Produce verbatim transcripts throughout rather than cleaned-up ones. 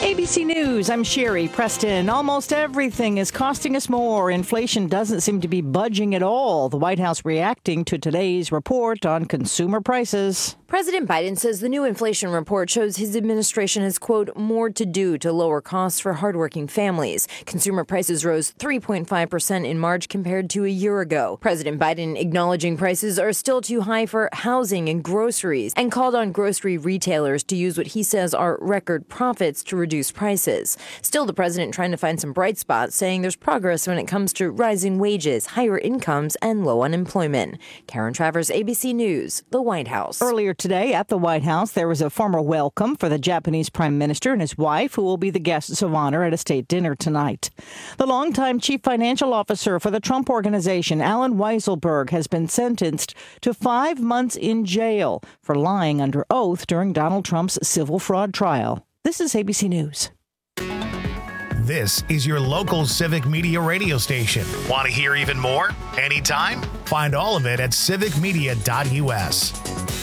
A B C News, I'm Sherry Preston. Almost everything is costing us more. Inflation doesn't seem to be budging at all. The White House reacting to today's report on consumer prices. President Biden says the new inflation report shows his administration has, quote, more to do to lower costs for hardworking families. Consumer prices rose three point five percent in March compared to a year ago. President Biden acknowledging prices are still too high for housing and groceries and called on grocery retailers to use what he says are record profits to reduce prices. Still, the president trying to find some bright spots, saying there's progress when it comes to rising wages, higher incomes, and low unemployment. Karen Travers, A B C News, the White House. Earlier today at the White House, there was a formal welcome for the Japanese prime minister and his wife, who will be the guests of honor at a state dinner tonight. The longtime chief financial officer for the Trump Organization, Alan Weisselberg, has been sentenced to five months in jail for lying under oath during Donald Trump's civil fraud trial. This is A B C News. This is your local Civic Media radio station. Want to hear even more? Anytime? Find all of it at civic media dot u s.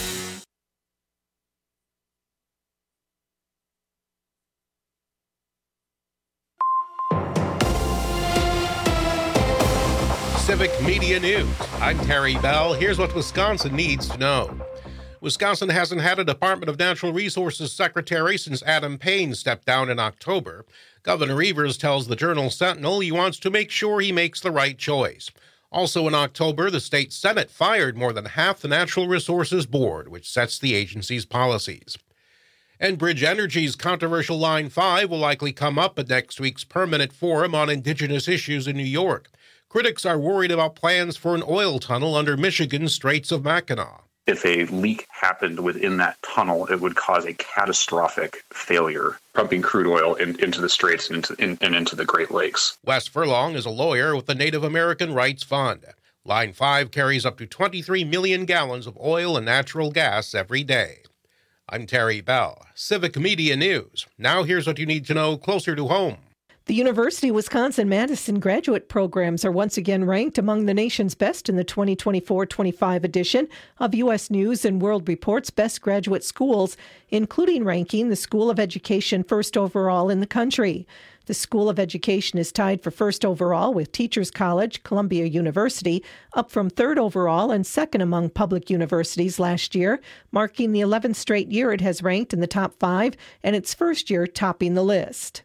Civic Media News. I'm Terry Bell. Here's what Wisconsin needs to know. Wisconsin hasn't had a Department of Natural Resources secretary since Adam Payne stepped down in October. Governor Evers tells the Journal Sentinel he wants to make sure he makes the right choice. Also in October, the state Senate fired more than half the Natural Resources Board, which sets the agency's policies. Enbridge Energy's controversial Line five will likely come up at next week's Permanent Forum on Indigenous Issues in New York. Critics are worried about plans for an oil tunnel under Michigan's Straits of Mackinac. If a leak happened within that tunnel, it would cause a catastrophic failure, pumping crude oil in, into the Straits and into, in, and into the Great Lakes. Wes Furlong is a lawyer with the Native American Rights Fund. Line five carries up to twenty-three million gallons of oil and natural gas every day. I'm Terry Bell, Civic Media News. Now here's what you need to know closer to home. The University of Wisconsin-Madison graduate programs are once again ranked among the nation's best in the twenty twenty-four twenty-five edition of U S News and World Report's Best Graduate Schools, including ranking the School of Education first overall in the country. The School of Education is tied for first overall with Teachers College, Columbia University, up from third overall and second among public universities last year, marking the eleventh straight year it has ranked in the top five and its first year topping the list.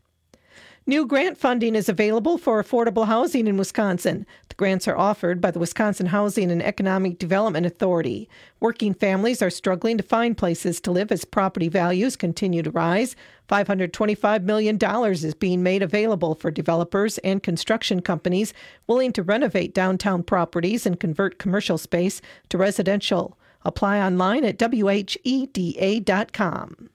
New grant funding is available for affordable housing in Wisconsin. The grants are offered by the Wisconsin Housing and Economic Development Authority. Working families are struggling to find places to live as property values continue to rise. five hundred twenty-five million dollars is being made available for developers and construction companies willing to renovate downtown properties and convert commercial space to residential. Apply online at w h e d a dot com.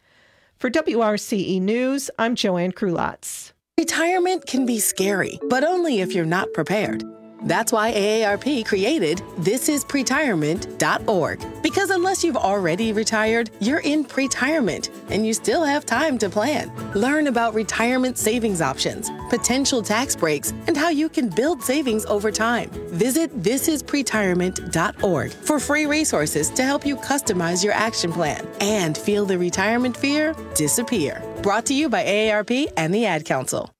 For W R C E News, I'm Joanne Krulotz. Retirement can be scary, but only if you're not prepared. That's why A A R P created this is pretirement dot org. Because unless you've already retired, you're in pretirement, and you still have time to plan. Learn about retirement savings options, potential tax breaks, and how you can build savings over time. Visit this is pretirement dot org for free resources to help you customize your action plan and feel the retirement fear disappear. Brought to you by A A R P and the Ad Council.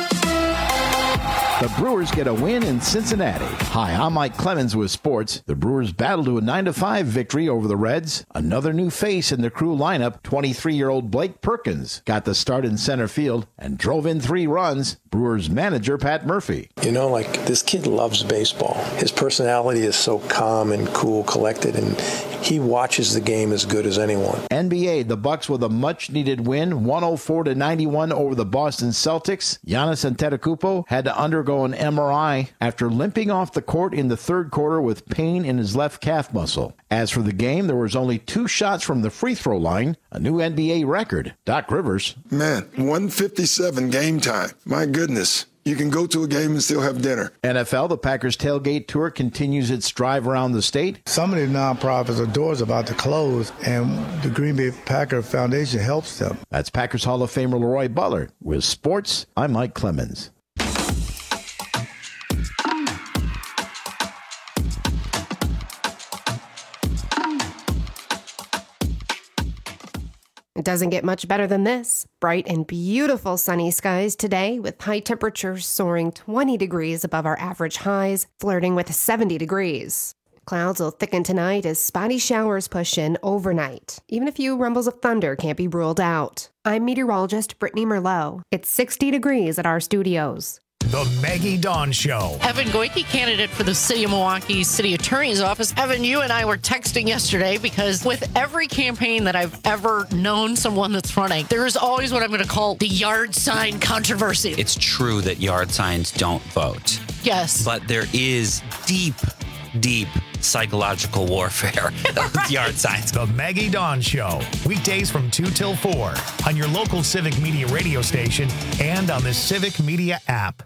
The Brewers get a win in Cincinnati. Hi, I'm Mike Clemens with sports. The Brewers battled to a nine to five victory over the Reds. Another new face in the crew lineup, twenty-three-year-old Blake Perkins, got the start in center field and drove in three runs. Brewers manager Pat Murphy. You know, like, this kid loves baseball. His personality is so calm and cool, collected, and he watches the game as good as anyone. N B A, the Bucks with a much-needed win, one oh four to ninety-one over the Boston Celtics. Giannis Antetokounmpo had to undergo an M R I after limping off the court in the third quarter with pain in his left calf muscle. As for the game, there was only two shots from the free throw line, a new N B A record. Doc Rivers. Man, one fifty-seven game time. My goodness. You can go to a game and still have dinner. N F L, the Packers Tailgate Tour continues its drive around the state. Some of the nonprofits are doors about to close, and the Green Bay Packer Foundation helps them. That's Packers Hall of Famer Leroy Butler. With sports, I'm Mike Clemens. doesn't get much better than this. Bright and beautiful sunny skies today with high temperatures soaring twenty degrees above our average highs, flirting with seventy degrees. Clouds will thicken tonight as spotty showers push in overnight. Even a few rumbles of thunder can't be ruled out. I'm meteorologist Brittany Merlot. It's sixty degrees at our studios. The Maggie Dawn Show. Evan Goike, candidate for the City of Milwaukee City Attorney's Office. Evan, you and I were texting yesterday because with every campaign that I've ever known someone that's running, there is always what I'm going to call the yard sign controversy. It's true that yard signs don't vote. Yes. But there is deep, deep psychological warfare with yard signs. The Maggie Dawn Show. Weekdays from two till four on your local Civic Media radio station and on the Civic Media app.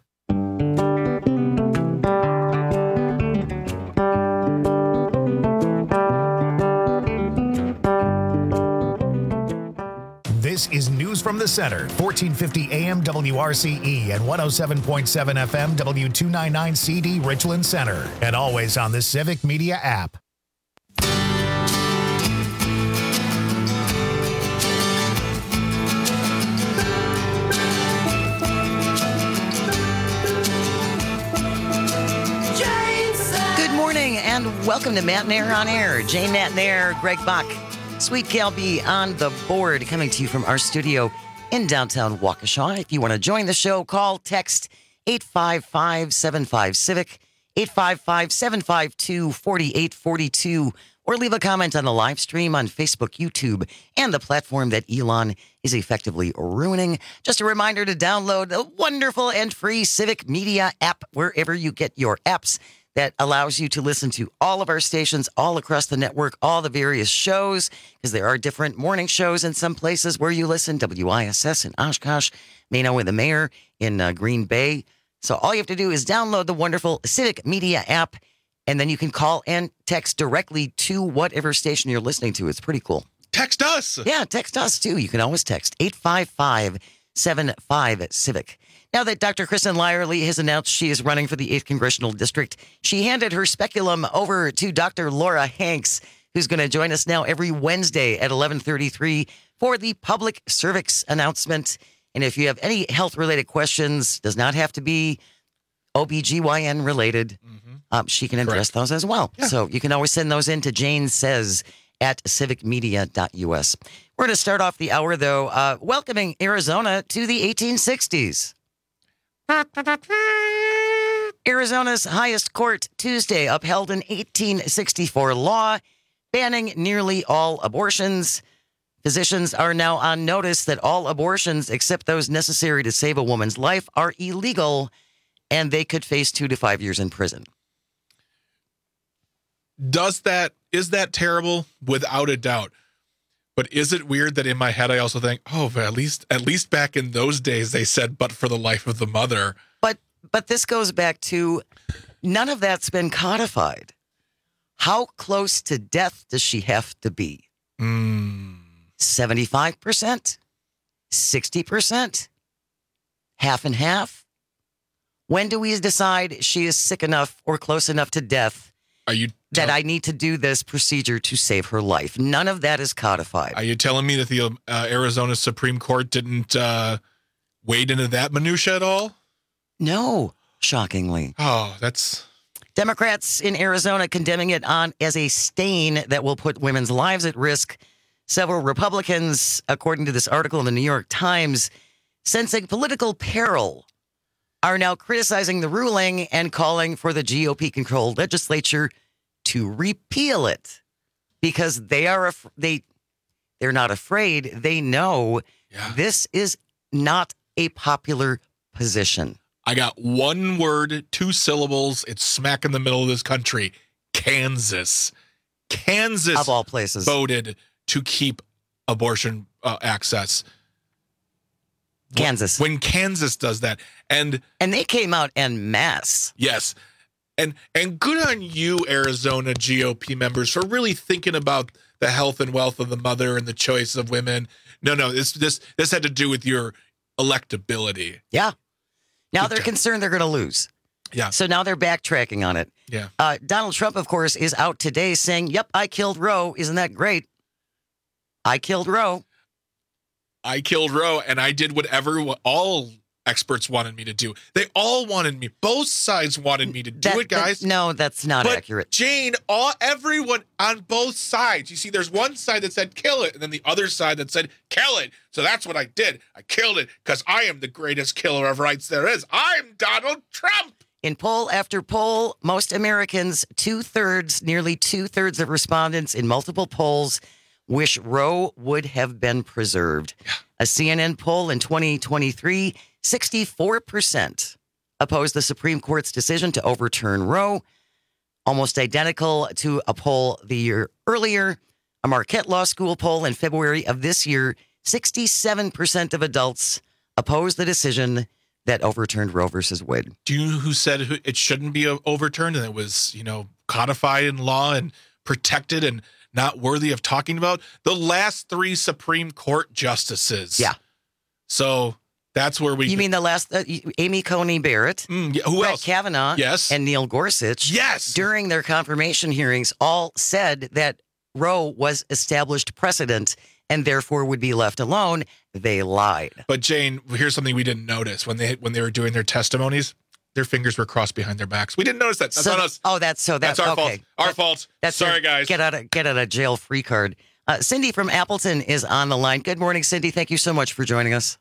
This is News from the Center, fourteen fifty A M W R C E and one oh seven point seven F M W two ninety-nine C D Richland Center, and always on the Civic Media app. Good morning and welcome to Matt Nair on Air. Jane Matt Nair, Greg Bach. Sweet Gal B on the board, coming to you from our studio in downtown Waukesha. If you want to join the show, call, text eight five five, seven five, CIVIC, eight five five, seven five two, four eight four two, or leave a comment on the live stream on Facebook, YouTube, and the platform that Elon is effectively ruining. Just a reminder to download the wonderful and free Civic Media app wherever you get your apps. That allows you to listen to all of our stations all across the network, all the various shows, because there are different morning shows in some places where you listen, W I S S in Oshkosh, Mano and the Mayor in uh, Green Bay. So all you have to do is download the wonderful Civic Media app, and then you can call and text directly to whatever station you're listening to. It's pretty cool. Text us. Yeah, text us, too. You can always text eight five five, seven five, CIVIC. Now that Doctor Kristen Lyerly has announced she is running for the eighth Congressional District, she handed her speculum over to Doctor Laura Hanks, who's going to join us now every Wednesday at eleven thirty-three for the public cervix announcement. And if you have any health-related questions, does not have to be O B G Y N related, mm-hmm. um, she can address Correct. those as well. Yeah. So you can always send those in to Jane Says at civic media dot U S. We're going to start off the hour, though, uh, welcoming Arizona to the eighteen sixties. Arizona's highest court Tuesday upheld an eighteen sixty-four law banning nearly all abortions. Physicians are now on notice that all abortions, except those necessary to save a woman's life, are illegal, and they could face two to five years in prison. Does that, is that terrible? Without a doubt. But is it weird that in my head I also think, oh, but at least at least back in those days they said, but for the life of the mother. But but this goes back to none of that's been codified. How close to death does she have to be? Mm. seventy-five percent? sixty percent? Half and half? When do we decide she is sick enough or close enough to death Are you that I need to do this procedure to save her life? None of that is codified. Are you telling me that the uh, Arizona Supreme Court didn't uh, wade into that minutia at all? No, shockingly. Oh, that's... Democrats in Arizona condemning it on as a stain that will put women's lives at risk. Several Republicans, according to this article in the New York Times, sensing political peril, are now criticizing the ruling and calling for the G O P-controlled legislature to repeal it because they are af- they they're not afraid. They know yeah. this is not a popular position. I got one word, two syllables. It's smack in the middle of this country. Kansas. Kansas of all places voted to keep abortion uh, access. Kansas. When, when Kansas does that. And and they came out en masse. Yes. And and good on you, Arizona G O P members, for really thinking about the health and wealth of the mother and the choice of women. No, no, this this this had to do with your electability. Yeah. Now Good they're job. concerned they're going to lose. Yeah. So now they're backtracking on it. Yeah. Uh, Donald Trump, of course, is out today saying, yep, I killed Roe. Isn't that great? I killed Roe. I killed Roe, and I did whatever all experts wanted me to do. They all wanted me. Both sides wanted me to do That- it, guys. that- no, that's not but accurate. Jane, all everyone on both sides. You see, there's one side that said kill it, and then the other side that said kill it. So that's what I did. I killed it because I am the greatest killer of rights there is. I'm Donald Trump. In poll after poll, most Americans, two-thirds, nearly two-thirds of respondents in multiple polls wish Roe would have been preserved. A C N N poll in twenty twenty-three, sixty-four percent opposed the Supreme Court's decision to overturn Roe, almost identical to a poll the year earlier. A Marquette Law School poll in February of this year, sixty-seven percent of adults opposed the decision that overturned Roe versus Wade. Do you know who said it shouldn't be overturned and it was, you know, codified in law and protected and not worthy of talking about? The last three Supreme Court justices. Yeah. So that's where we. You mean the last, uh, Amy Coney Barrett, mm, yeah, who Brett else? Kavanaugh, Yes. and Neil Gorsuch. Yes. During their confirmation hearings, all said that Roe was established precedent and therefore would be left alone. They lied. But Jane, here's something we didn't notice when they when they were doing their testimonies. Their fingers were crossed behind their backs. We didn't notice that. That's so, on us. Oh, that's so that's, that's our okay. fault. Our that, fault. That's Sorry, your guys. Get out of get out of jail free card. Uh, Cindy from Appleton is on the line. Good morning, Cindy. Thank you so much for joining us.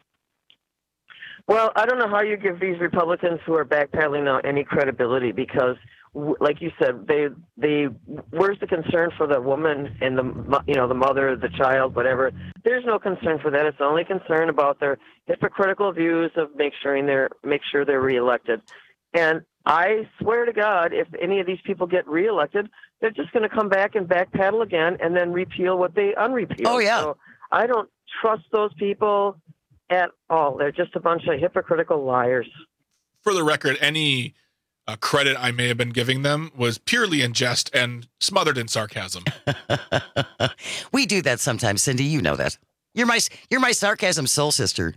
Well, I don't know how you give these Republicans who are backpedaling now any credibility because, like you said, they they where's the concern for the woman and the you know the mother, the child, whatever? There's no concern for that. It's only concern about their hypocritical views of make sure they're make sure they're reelected. And I swear to God, if any of these people get reelected, they're just going to come back and backpedal again and then repeal what they unrepealed. Oh yeah. So I don't trust those people at all. They're just a bunch of hypocritical liars. For the record, any uh, credit I may have been giving them was purely in jest and smothered in sarcasm. We do that sometimes, Cindy. You know that. You're my you're my sarcasm soul sister.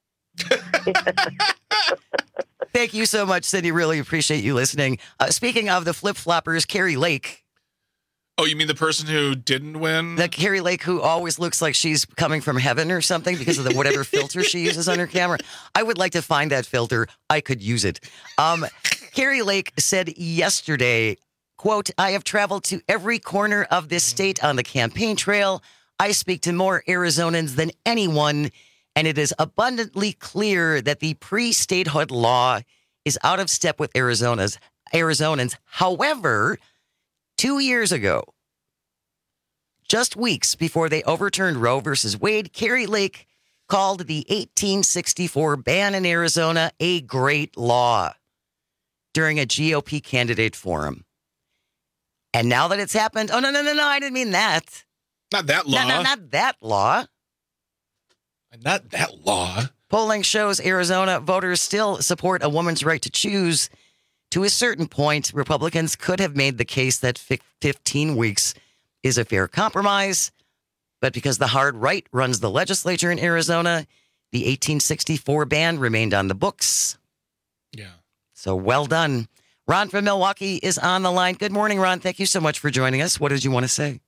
Thank you so much, Cindy. Really appreciate you listening. Uh, speaking of the flip-floppers, Carrie Lake. Oh, you mean the person who didn't win? The Carrie Lake who always looks like she's coming from heaven or something because of the whatever filter she uses on her camera. I would like to find that filter. I could use it. Um, Carrie Lake said yesterday, quote, I have traveled to every corner of this state on the campaign trail. I speak to more Arizonans than anyone, and it is abundantly clear that the pre-statehood law is out of step with Arizona's Arizonans. However, two years ago, just weeks before they overturned Roe versus Wade, Carrie Lake called the eighteen sixty-four ban in Arizona a great law during a G O P candidate forum. And now that it's happened, oh, no, no, no, no, I didn't mean that. Not that law. No, no, not that law. Not that law. Polling shows Arizona voters still support a woman's right to choose. To a certain point, Republicans could have made the case that fifteen weeks is a fair compromise. But because the hard right runs the legislature in Arizona, the eighteen sixty-four ban remained on the books. Yeah. So well done. Ron from Milwaukee is on the line. Good morning, Ron. Thank you so much for joining us. What did you want to say?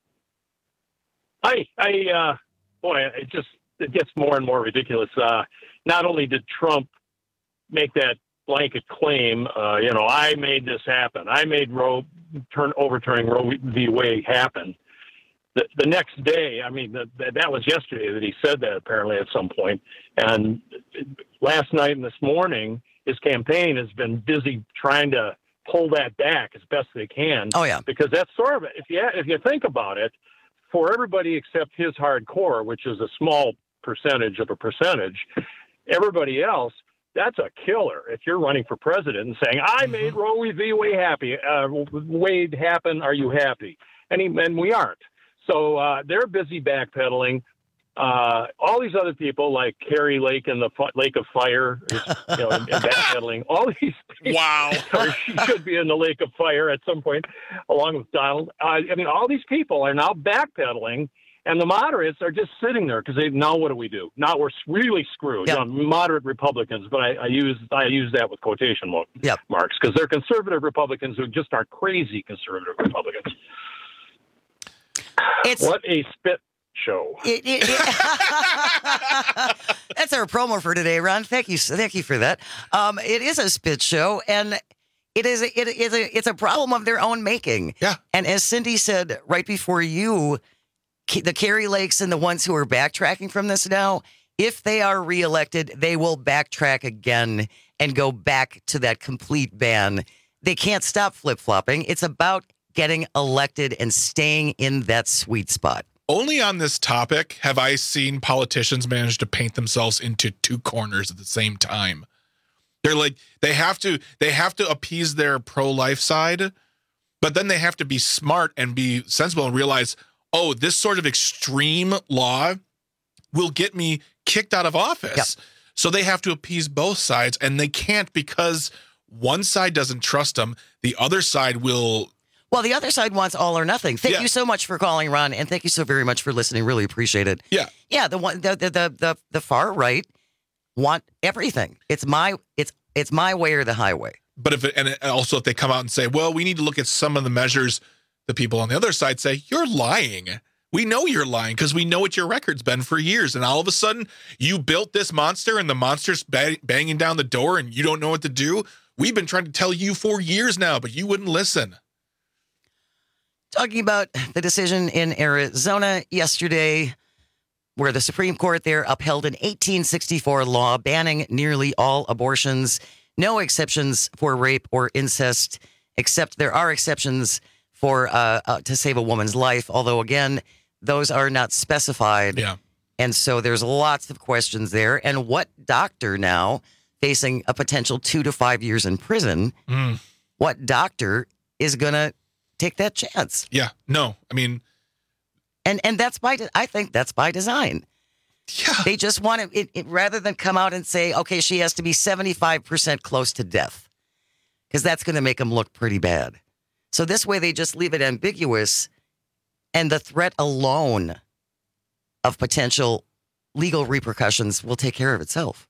Hi. I, uh, boy, it just it gets more and more ridiculous. Uh, not only did Trump make that blanket claim, uh, you know, I made this happen. I made Roe turn overturning Roe v. Wade happen. The, the next day, I mean, the, the, that was yesterday that he said that apparently at some point. And last night and this morning, his campaign has been busy trying to pull that back as best they can. Oh yeah, because that's sort of if you if you think about it, for everybody except his hardcore, which is a small percentage of a percentage, everybody else, that's a killer. If you're running for president and saying, I made Roe v. Wade happy, uh, Wade happen, are you happy? And, he, and we aren't. So uh, they're busy backpedaling. Uh, all these other people like Carrie Lake and the F- Lake of Fire, is, you know, and, and backpedaling. All these people, wow, or she should be in the Lake of Fire at some point, along with Donald. Uh, I mean, all these people are now backpedaling, and the moderates are just sitting there because they now what do we do? Now we're really screwed. Yep. You know, moderate Republicans, but I, I use I use that with quotation yep. marks because they're conservative Republicans who just aren't crazy conservative Republicans. It's what a spit. show. It, it, it, that's our promo for today, Ron. Thank you, thank you for that. Um, it is a spit show, and it is a, it is a it's a problem of their own making. Yeah. And as Cindy said right before you, the Kari Lakes and the ones who are backtracking from this now, if they are reelected, they will backtrack again and go back to that complete ban. They can't stop flip-flopping. It's about getting elected and staying in that sweet spot. Only on this topic have I seen politicians manage to paint themselves into two corners at the same time. They're like, they have to, they have to appease their pro-life side, but then they have to be smart and be sensible and realize, oh, this sort of extreme law will get me kicked out of office. Yep. So they have to appease both sides, and they can't because one side doesn't trust them. The other side will. Well, the other side wants all or nothing. Thank yeah. you so much for calling, Ron, and thank you so very much for listening. Really appreciate it. Yeah, yeah. The one, the the the the, the far right want everything. It's my it's it's my way or the highway. But if it, and also if they come out and say, well, we need to look at some of the measures, the people on the other side say, you're lying. We know you're lying because we know what your record's been for years. And all of a sudden, you built this monster and the monster's bang, banging down the door and you don't know what to do. We've been trying to tell you for years now, but you wouldn't listen. Talking about the decision in Arizona yesterday, where the Supreme Court there upheld an eighteen sixty-four law banning nearly all abortions, no exceptions for rape or incest, except there are exceptions for uh, uh, to save a woman's life, although, again, those are not specified. Yeah. And so there's lots of questions there. And what doctor now facing a potential two to five years in prison, mm. what doctor is going to take that chance? Yeah, no, I mean. And and that's by, I think that's by design. Yeah. They just want it, it, it rather than come out and say, okay, she has to be seventy-five percent close to death, because that's going to make them look pretty bad. So this way they just leave it ambiguous, and the threat alone of potential legal repercussions will take care of itself.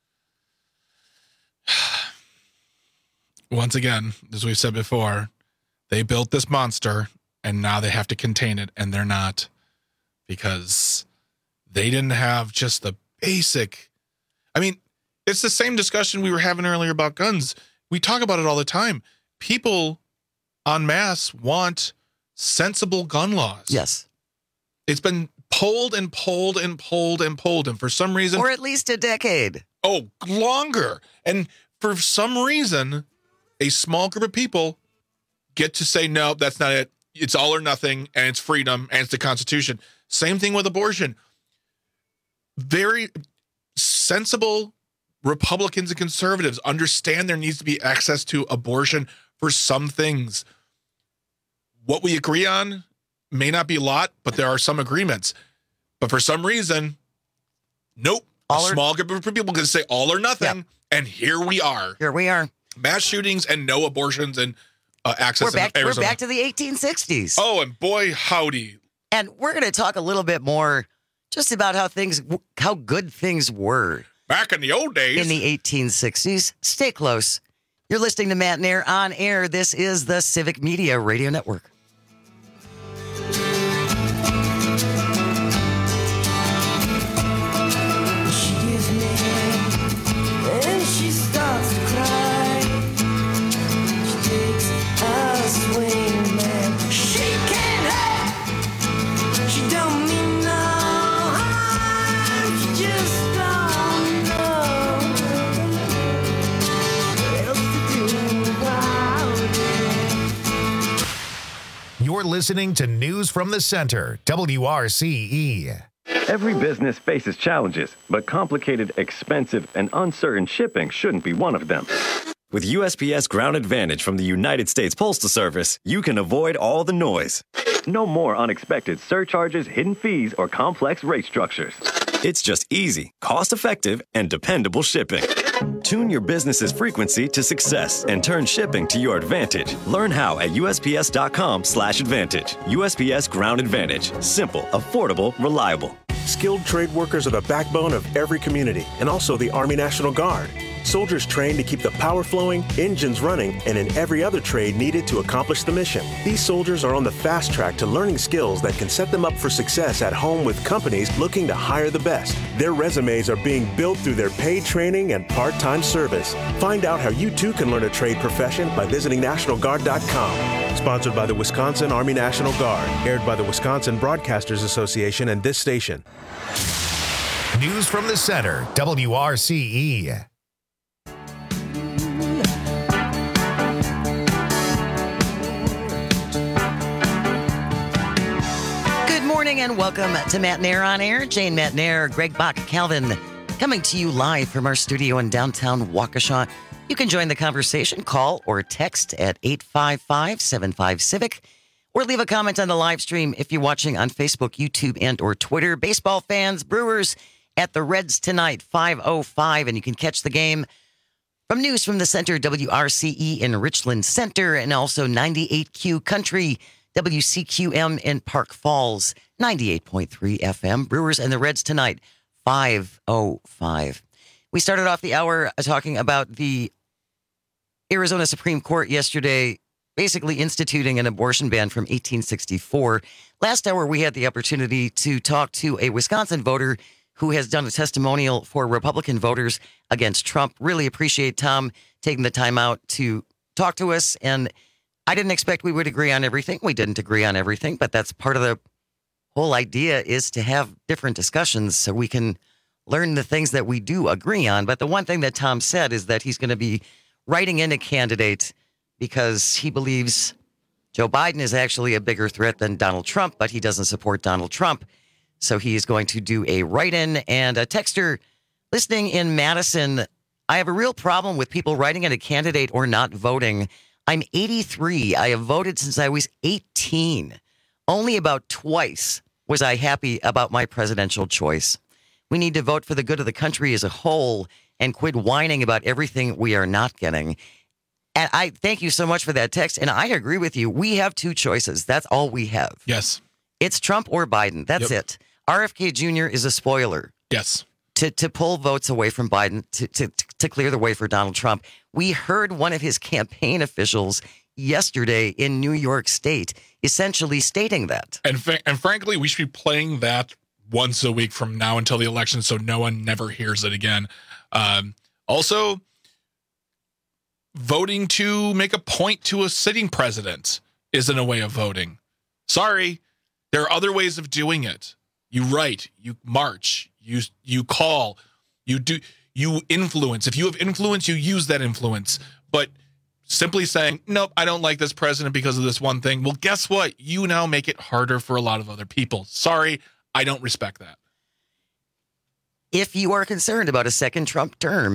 Once again, as we've said before, they built this monster and now they have to contain it, and they're not, because they didn't have just the basic. I mean, it's the same discussion we were having earlier about guns. We talk about it all the time. People en masse want sensible gun laws. Yes. It's been pulled and pulled and pulled and pulled. And for some reason. Or at least a decade. Oh, longer. And for some reason, a small group of people get to say, no, that's not it. It's all or nothing, and it's freedom, and it's the Constitution. Same thing with abortion. Very sensible Republicans and conservatives understand there needs to be access to abortion for some things. What we agree on may not be a lot, but there are some agreements. But for some reason, nope. All a or, small group of people can say all or nothing, yep. And here we are. Here we are. Mass shootings and no abortions and uh, access we're back, in Arizona. We're back to the eighteen sixties. Oh, and boy, howdy. And we're going to talk a little bit more just about how things, how good things were. Back in the old days. In the eighteen sixties. Stay close. You're listening to Matt and Air on air. This is the Civic Media Radio Network. You're listening to News from the Center, W R C E. Every business faces challenges, but complicated, expensive, and uncertain shipping shouldn't be one of them. With U S P S Ground Advantage from the United States Postal Service, you can avoid all the noise. No more unexpected surcharges, hidden fees, or complex rate structures. It's just easy, cost-effective, and dependable shipping. Tune your business's frequency to success and turn shipping to your advantage. Learn how at U S P S dot com slash advantage. U S P S Ground Advantage. Simple, affordable, reliable. Skilled trade workers are the backbone of every community and also the Army National Guard. Soldiers train to keep the power flowing, engines running, and in every other trade needed to accomplish the mission. These soldiers are on the fast track to learning skills that can set them up for success at home with companies looking to hire the best. Their resumes are being built through their paid training and part-time service. Find out how you too can learn a trade profession by visiting National Guard dot com. Sponsored by the Wisconsin Army National Guard. Aired by the Wisconsin Broadcasters Association and this station. News from the center, W R C E. Good morning and welcome to Matt Nair on Air. Jane Matt Nair, Greg Bach, Calvin, coming to you live from our studio in downtown Waukesha. You can join the conversation, call or text at eight five five, seven five, CIVIC, or leave a comment on the live stream if you're watching on Facebook, YouTube, and or Twitter. Baseball fans, Brewers at the Reds tonight, five oh five, and you can catch the game from News from the Center, W R C E in Richland Center, and also ninety-eight Q Country, W C Q M in Park Falls, ninety-eight point three F M. Brewers and the Reds tonight, five oh five. We started off the hour talking about the Arizona Supreme Court yesterday basically instituting an abortion ban from eighteen sixty-four. Last hour, we had the opportunity to talk to a Wisconsin voter who has done a testimonial for Republican voters against Trump. Really appreciate Tom taking the time out to talk to us. And I didn't expect we would agree on everything. We didn't agree on everything, but that's part of the whole idea, is to have different discussions so we can learn the things that we do agree on. But the one thing that Tom said is that he's going to be writing in a candidate because he believes Joe Biden is actually a bigger threat than Donald Trump, but he doesn't support Donald Trump. So he is going to do a write-in. And a texter listening in Madison, I have a real problem with people writing in a candidate or not voting. I'm eighty-three. I have voted since I was eighteen. Only about twice was I happy about my presidential choice. We need to vote for the good of the country as a whole and quit whining about everything we are not getting. And I thank you so much for that text. And I agree with you. We have two choices. That's all we have. Yes. It's Trump or Biden. That's Yep. it. R F K Junior is a spoiler. Yes. To to pull votes away from Biden, to, to, to clear the way for Donald Trump. We heard one of his campaign officials yesterday in New York State essentially stating that. And fa- and frankly, we should be playing that once a week from now until the election so no one never hears it again. Um, also, voting to make a point to a sitting president isn't a way of voting. Sorry, there are other ways of doing it. You write, you march, you you call, you do you influence. If you have influence, you use that influence. But simply saying, nope, I don't like this president because of this one thing. Well, guess what? You now make it harder for a lot of other people. Sorry, I don't respect that. If you are concerned about a second Trump term,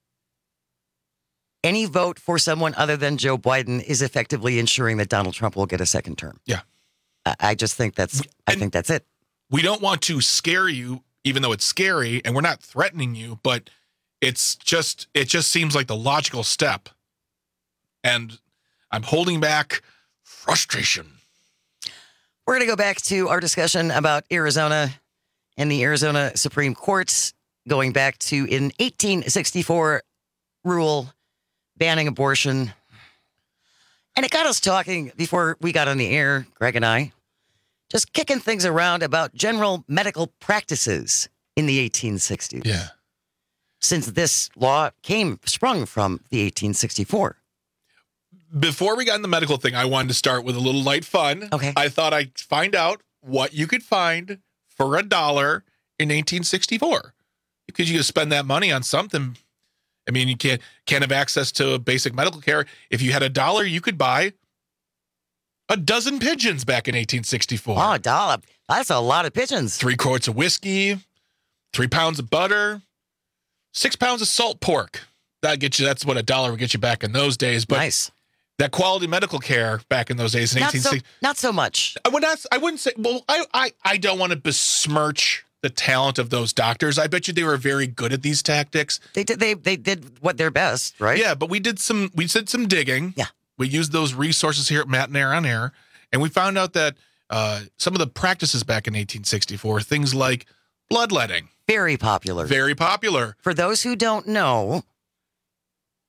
any vote for someone other than Joe Biden is effectively ensuring that Donald Trump will get a second term. Yeah. I, I just think that's, I think that's it. We don't want to scare you, even though it's scary, and we're not threatening you, but it's just, it just seems like the logical step. And I'm holding back frustration. We're going to go back to our discussion about Arizona and the Arizona Supreme Court, going back to an eighteen sixty-four rule banning abortion. And it got us talking before we got on the air, Greg and I, just kicking things around about general medical practices in the eighteen sixties. Yeah. Since this law came, sprung from the eighteen sixty-four. Before we got in the medical thing, I wanted to start with a little light fun. Okay. I thought I'd find out what you could find for a dollar in eighteen sixty-four. Because you could spend that money on something. I mean, you can't, can't have access to basic medical care. If you had a dollar, you could buy a dozen pigeons back in eighteen sixty-four. Oh, a dollar. That's a lot of pigeons. Three quarts of whiskey, three pounds of butter, six pounds of salt pork. That gets you. That's what a dollar would get you back in those days. But nice. That quality medical care back in those days in not eighteen sixty. So, not so much. I would not. I wouldn't say. Well, I, I, I don't want to besmirch the talent of those doctors. I bet you they were very good at these tactics. They did. They they did what their best, right? Yeah, but we did some. We did some digging. Yeah. We used those resources here at Matt and Air on Air, and we found out that uh, some of the practices back in eighteen sixty-four, things like bloodletting, very popular. Very popular. For those who don't know,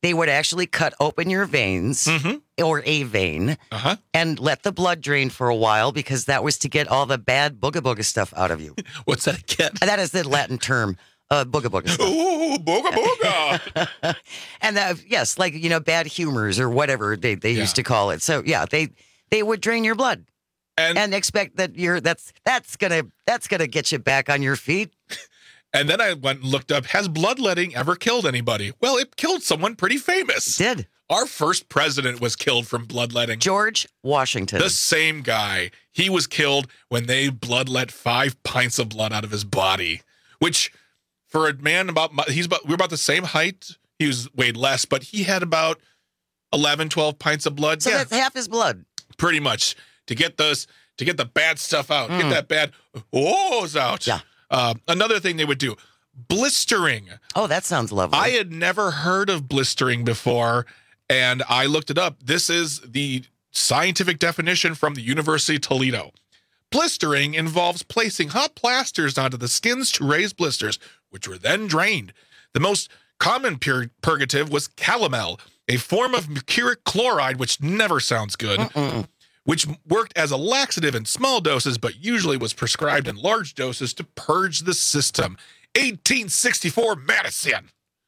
they would actually cut open your veins Mm-hmm. or a vein Uh-huh. and let the blood drain for a while because that was to get all the bad booga booga stuff out of you. What's that again? That is the Latin term, uh, booga booga stuff. Ooh, booga booga. And uh, yes, like, you know, bad humors or whatever they, they Yeah. used to call it. So yeah, they they would drain your blood And, and expect that you're that's that's gonna that's gonna get you back on your feet. and then I went and looked up, has bloodletting ever killed anybody? Well, it killed someone pretty famous. It did. Our first president was killed from bloodletting. George Washington. The same guy. He was killed when they bloodlet five pints of blood out of his body, which for a man about, my, he's about, we're about the same height. He was weighed less, but he had about eleven, twelve pints of blood. So yeah, that's half his blood. pretty much to get those, to get the bad stuff out, Mm. get that bad O's out. Yeah. Uh, another thing they would do, blistering. Oh, that sounds lovely. I had never heard of blistering before, and I looked it up. This is the scientific definition from the University of Toledo. Blistering involves placing hot plasters onto the skins to raise blisters, which were then drained. The most common pur- purgative was calomel, a form of mercuric chloride, which never sounds good, Mm-mm. which worked as a laxative in small doses, but usually was prescribed in large doses to purge the system. eighteen sixty-four Madison.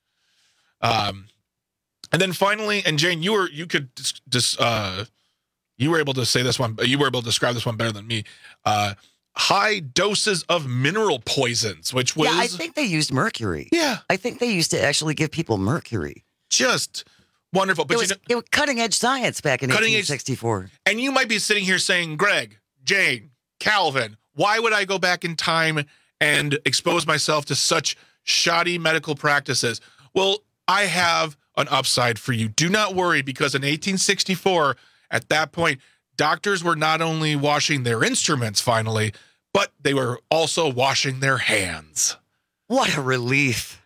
Um, and then finally, and Jane, you were you could dis, dis, uh, you were able to say this one. You were able to describe this one better than me. Uh, high doses of mineral poisons, which was yeah, I think they used mercury. Yeah, I think they used to actually give people mercury. just wonderful. But it you was, know, it was cutting edge science back in Cutting edge- eighteen sixty-four. and you might be sitting here saying, Greg, Jane, Calvin, why would I go back in time and expose myself to such shoddy medical practices? Well, I have an upside for you. Do not worry, because in eighteen sixty-four, at that point, doctors were not only washing their instruments finally, but they were also washing their hands. What a relief.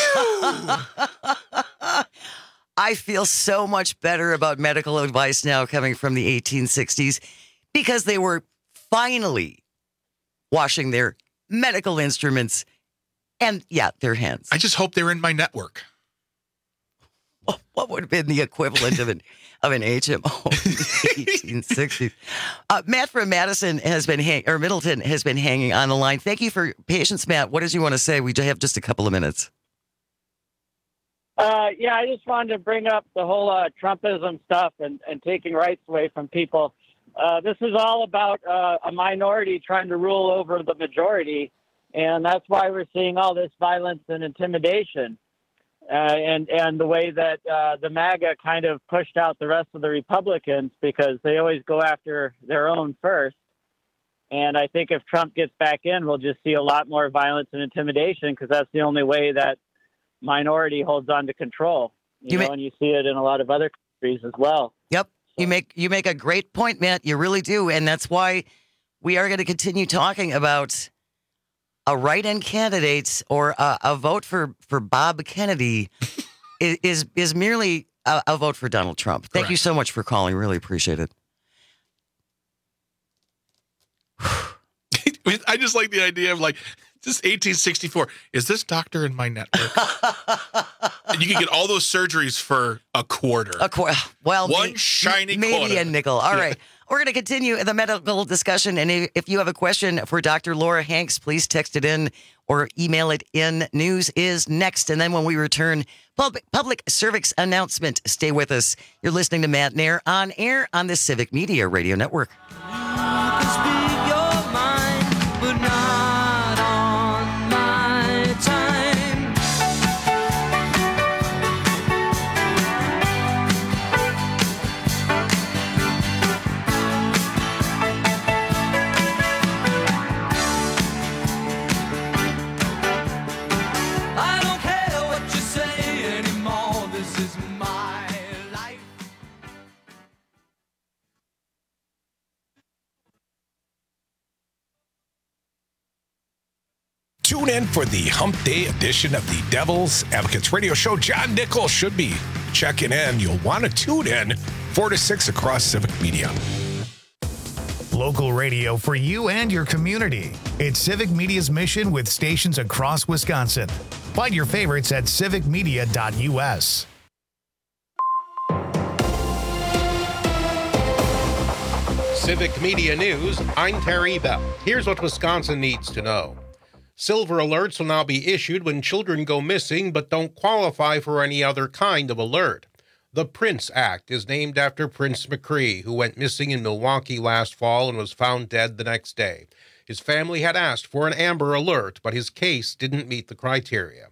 I feel so much better about medical advice now coming from the eighteen sixties because they were finally washing their medical instruments and, yeah, their hands. I just hope they're in my network. What would have been the equivalent of an of an H M O in the eighteen sixties? Uh, Matt from Madison has been hang- or Middleton has been hanging on the line. Thank you for your patience, Matt. What did you want to say? We have just a couple of minutes. Uh, yeah, I just wanted to bring up the whole uh, Trumpism stuff and, and taking rights away from people. Uh, this is all about uh, a minority trying to rule over the majority, and that's why we're seeing all this violence and intimidation. Uh, and and the way that uh, the MAGA kind of pushed out the rest of the Republicans because they always go after their own first. And I think if Trump gets back in, we'll just see a lot more violence and intimidation because that's the only way that minority holds on to control. You, You know, may- and you see it in a lot of other countries as well. Yep. You make you make a great point, Matt. You really do. And that's why we are going to continue talking about a write-in candidate or a, a vote for, for Bob Kennedy is, is is merely a, a vote for Donald Trump. Thank you so much for calling. Really appreciate it. I just like the idea of like, this eighteen sixty-four. Is this doctor in my network? And you can get all those surgeries for a quarter. A quarter. Well, one may- shiny maybe quarter. a nickel. All Yeah. right. We're going to continue the medical discussion. And if if you have a question for Doctor Laura Hanks, please text it in or email it in. News is next. And then when we return, public, public service announcement. Stay with us. You're listening to Matt Nair on air on the Civic Media Radio Network. I don't care what you say anymore. This is my life. Tune in for the Hump Day edition of the Devil's Advocates Radio Show. John Nichols should be checking in. You'll want to tune in four to six across Civic Media. Local radio for you and your community. It's Civic Media's mission with stations across Wisconsin. Find your favorites at civic media dot U S. Civic Media News, I'm Terry Bell. Here's what Wisconsin needs to know. Silver alerts will now be issued when children go missing but don't qualify for any other kind of alert. The Prince Act is named after Prince McCree, who went missing in Milwaukee last fall and was found dead the next day. His family had asked for an Amber Alert, but his case didn't meet the criteria.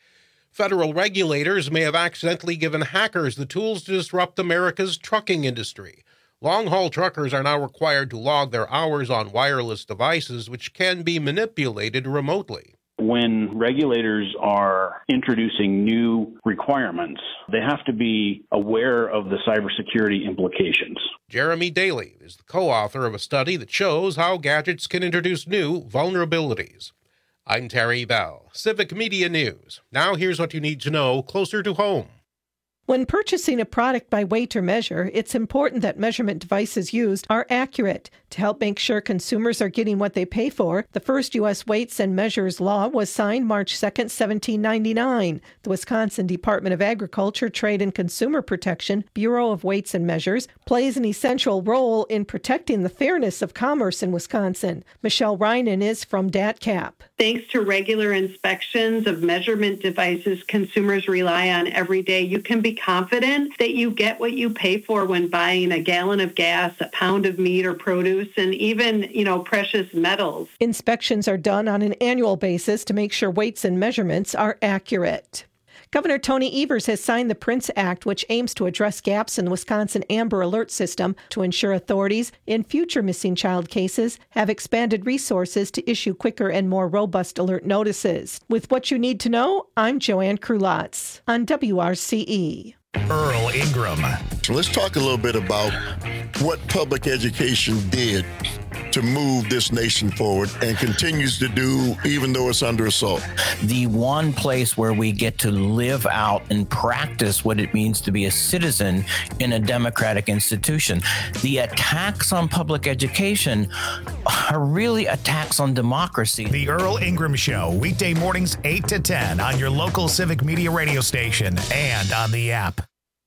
Federal regulators may have accidentally given hackers the tools to disrupt America's trucking industry. Long-haul truckers are now required to log their hours on wireless devices, which can be manipulated remotely. When regulators are introducing new requirements, they have to be aware of the cybersecurity implications. Jeremy Daly is the co-author of a study that shows how gadgets can introduce new vulnerabilities. I'm Terry Bell, Civic Media News. Now here's what you need to know closer to home. When purchasing a product by weight or measure, it's important that measurement devices used are accurate. To help make sure consumers are getting what they pay for, the first U S weights and measures law was signed March second, seventeen ninety-nine. The Wisconsin Department of Agriculture, Trade and Consumer Protection, Bureau of Weights and Measures, plays an essential role in protecting the fairness of commerce in Wisconsin. Michelle Reinen is from D A T C A P. Thanks to regular inspections of measurement devices consumers rely on every day, you can be confident that you get what you pay for when buying a gallon of gas, a pound of meat or produce, and even, you know, precious metals. Inspections are done on an annual basis to make sure weights and measurements are accurate. Governor Tony Evers has signed the Prince Act, which aims to address gaps in the Wisconsin Amber Alert system to ensure authorities in future missing child cases have expanded resources to issue quicker and more robust alert notices. With what you need to know, I'm Joanne Krulotz on W R C E. Earl Ingram. So let's talk a little bit about what public education did to move this nation forward and continues to do even though it's under assault. The one place where we get to live out and practice what it means to be a citizen in a democratic institution. The attacks on public education are really attacks on democracy. The Earl Ingram Show, weekday mornings eight to ten on your local Civic Media radio station and on the app.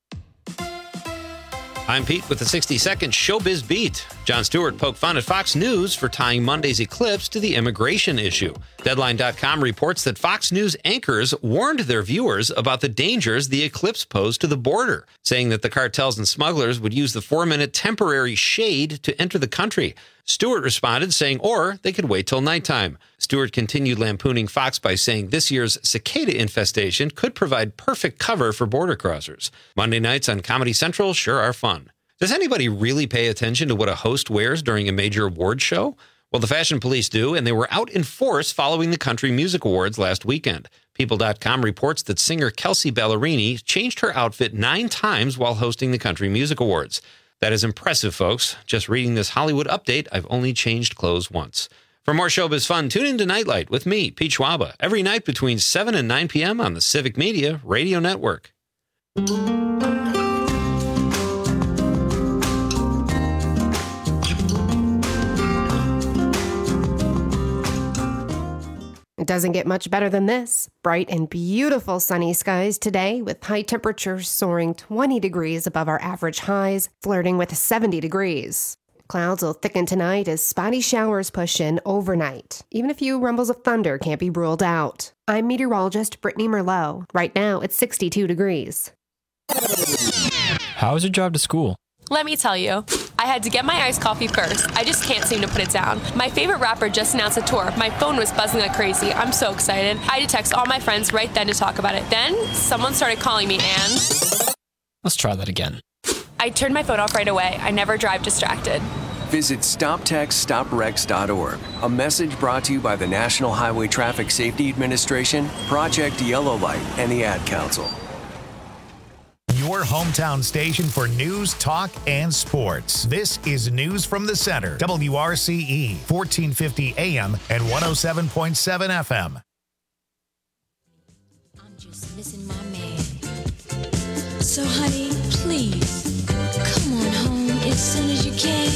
I'm Pete with the sixty second Showbiz Beat. Jon Stewart poked fun at Fox News for tying Monday's eclipse to the immigration issue. Deadline dot com reports that Fox News anchors warned their viewers about the dangers the eclipse posed to the border, saying that the cartels and smugglers would use the four-minute temporary shade to enter the country. Stewart responded saying, or they could wait till nighttime. Stewart continued lampooning Fox by saying this year's cicada infestation could provide perfect cover for border crossers. Monday nights on Comedy Central sure are fun. Does anybody really pay attention to what a host wears during a major award show? Well, the Fashion Police do, and they were out in force following the Country Music Awards last weekend. People dot com reports that singer Kelsea Ballerini changed her outfit nine times while hosting the Country Music Awards. That is impressive, folks. Just reading this Hollywood update, I've only changed clothes once. For more showbiz fun, tune in to Nightlight with me, Pete Schwaba, every night between seven and nine p.m. on the Civic Media Radio Network. It doesn't get much better than this. Bright and beautiful sunny skies today with high temperatures soaring twenty degrees above our average highs, flirting with seventy degrees. Clouds will thicken tonight as spotty showers push in overnight. Even a few rumbles of thunder can't be ruled out. I'm meteorologist Brittany Merlot. Right now, it's sixty-two degrees. How was your drive to school? Let me tell you, I had to get my iced coffee first. I just can't seem to put it down. My favorite rapper just announced a tour. My phone was buzzing like crazy. I'm so excited. I had to text all my friends right then to talk about it. Then, someone started calling me and... Let's try that again. I turned my phone off right away. I never drive distracted. Visit stop text stop wrecks dot org. A message brought to you by the National Highway Traffic Safety Administration, Project Yellow Light, and the Ad Council. Your hometown station for news, talk, and sports. This is News from the Center. W R C E, fourteen fifty A M and one oh seven point seven F M. I'm just missing my man. So, honey, please, come on home as soon as you can.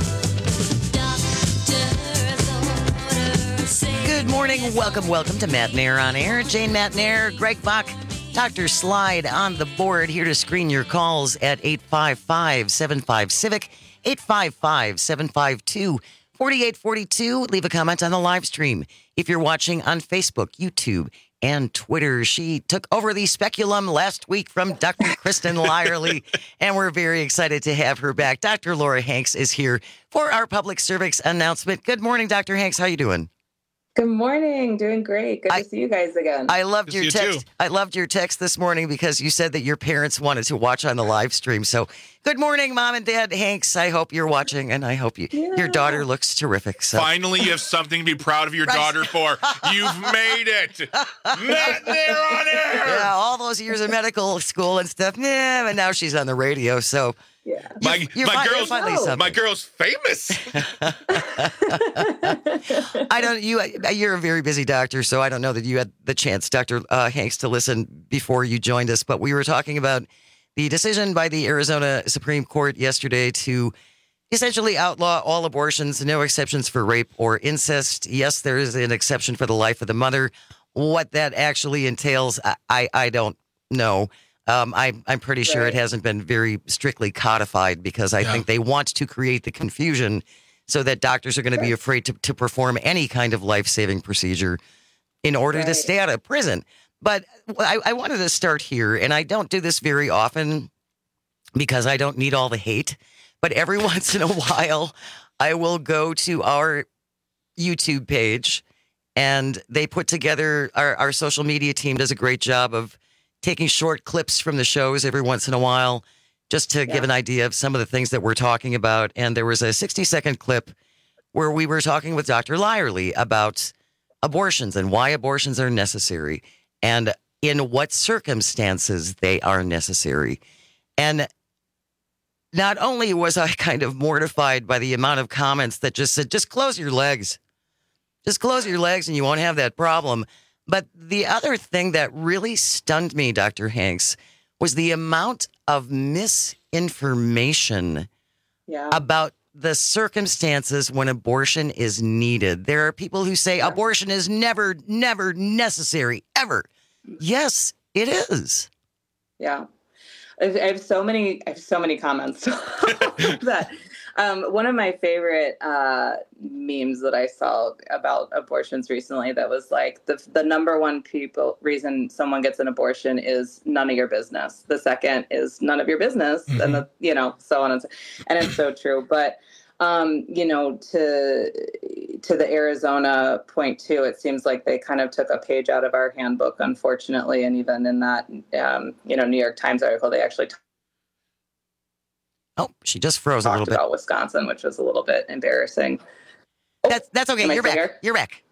Good morning. Welcome, welcome to Matt Nair on Air. Jane Matt Nair, Greg Bach, Doctor Slide on the board, here to screen your calls at eight five five, seven five, CIVIC, eight five five, seven five two, four eight four two. Leave a comment on the live stream. If you're watching on Facebook, YouTube, and Twitter, she took over the speculum last week from Doctor Kristen Lyerly, and we're very excited to have her back. Doctor Laura Hanks is here for our public service announcement. Good morning, Doctor Hanks. How are you doing? Good morning. Doing great. Good I, to see you guys again. I loved Good your to see you text. too. I loved your text this morning because you said that your parents wanted to watch on the live stream. So good morning, Mom and Dad Hanks. I hope you're watching, and I hope you Yeah. your daughter looks terrific. So. Finally, you have something to be proud of your Right. daughter for. You've made it. Matt there on air. Yeah, all those years of medical school and stuff. Yeah, and now she's on the radio. So yeah, my You're- you're my fin- you're girl's finally something. my girl's famous. I don't. You. You're a very busy doctor, so I don't know that you had the chance, Doctor Uh, Hanks, to listen before you joined us. But we were talking about the decision by the Arizona Supreme Court yesterday to essentially outlaw all abortions, no exceptions for rape or incest. Yes, there is an exception for the life of the mother. What that actually entails, I I, I don't know. Um, I, I'm pretty sure it hasn't been very strictly codified because I Yeah. think they want to create the confusion so that doctors are going to be afraid to, to perform any kind of life-saving procedure in order to Right. stay out of prison. But I, I wanted to start here, and I don't do this very often because I don't need all the hate. But every once in a while, I will go to our YouTube page, and they put together, our, our social media team does a great job of taking short clips from the shows every once in a while just to give an idea of some of the things that we're talking about. And there was a sixty second clip where we were talking with Doctor Lyerly about abortions and why abortions are necessary and in what circumstances they are necessary. And not only was I kind of mortified by the amount of comments that just said, just close your legs. Just close your legs and you won't have that problem. But the other thing that really stunned me, Doctor Hanks, was the amount of misinformation Yeah. about the circumstances when abortion is needed. There are people who say abortion is never, never necessary, ever. Yes, it is. Yeah. I I have so many, I have so many comments. that um, one of my favorite uh, memes that I saw about abortions recently that was like the the number one people reason someone gets an abortion is none of your business. The second is none of your business, Mm-hmm. and the you know so on and so, and it's so true. But um, you know to to the Arizona point too, it seems like they kind of took a page out of our handbook, unfortunately, and even in that um, you know New York Times article, they actually. T- Oh, she just froze a little talked bit. about Wisconsin, which was a little bit embarrassing. That's that's okay. Am I You're still back. here? You're back.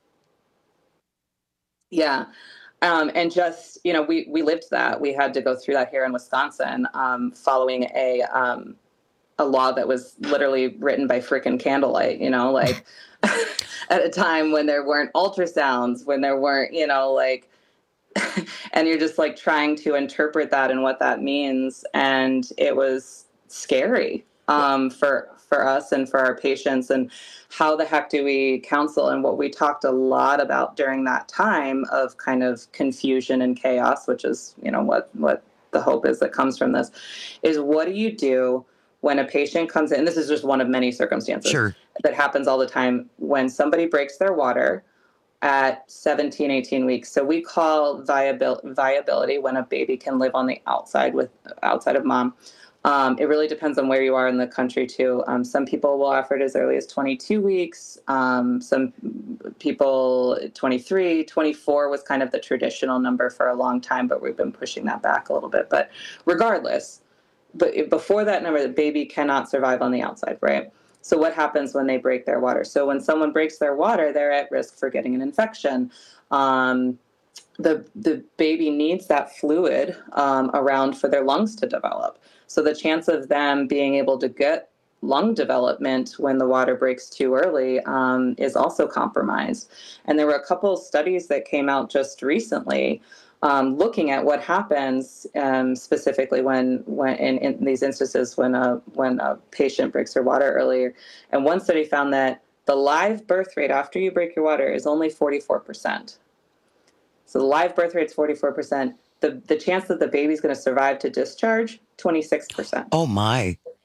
Yeah. Um, and just, you know, we, we lived that. We had to go through that here in Wisconsin, um, following a um, a law that was literally written by frickin' candlelight, you know, like at a time when there weren't ultrasounds, when there weren't, you know, like, and you're just like trying to interpret that and what that means. And it was scary um, for for us and for our patients. And how the heck do we counsel? And what we talked a lot about during that time of kind of confusion and chaos, which is, you know, what what the hope is that comes from this, is what do you do when a patient comes in? And this is just one of many circumstances Sure. that happens all the time when somebody breaks their water at seventeen, eighteen weeks. So we call viabil- viability when a baby can live on the outside with outside of mom. Um, it really depends on where you are in the country too. Um, some people will offer it as early as twenty-two weeks. Um, some people twenty-three, twenty-four was kind of the traditional number for a long time, but we've been pushing that back a little bit. But regardless, but if- before that number, the baby cannot survive on the outside, right? So what happens when they break their water? So when someone breaks their water, they're at risk for getting an infection. Um, the the baby needs that fluid um, around for their lungs to develop. So the chance of them being able to get lung development when the water breaks too early um, is also compromised. And there were a couple of studies that came out just recently um, looking at what happens um, specifically when, when in, in these instances when a when a patient breaks their water earlier. And one study found that the live birth rate after you break your water is only forty-four percent. So the live birth rate is forty-four percent. The the chance that the baby's going to survive to discharge, twenty-six percent. Oh my.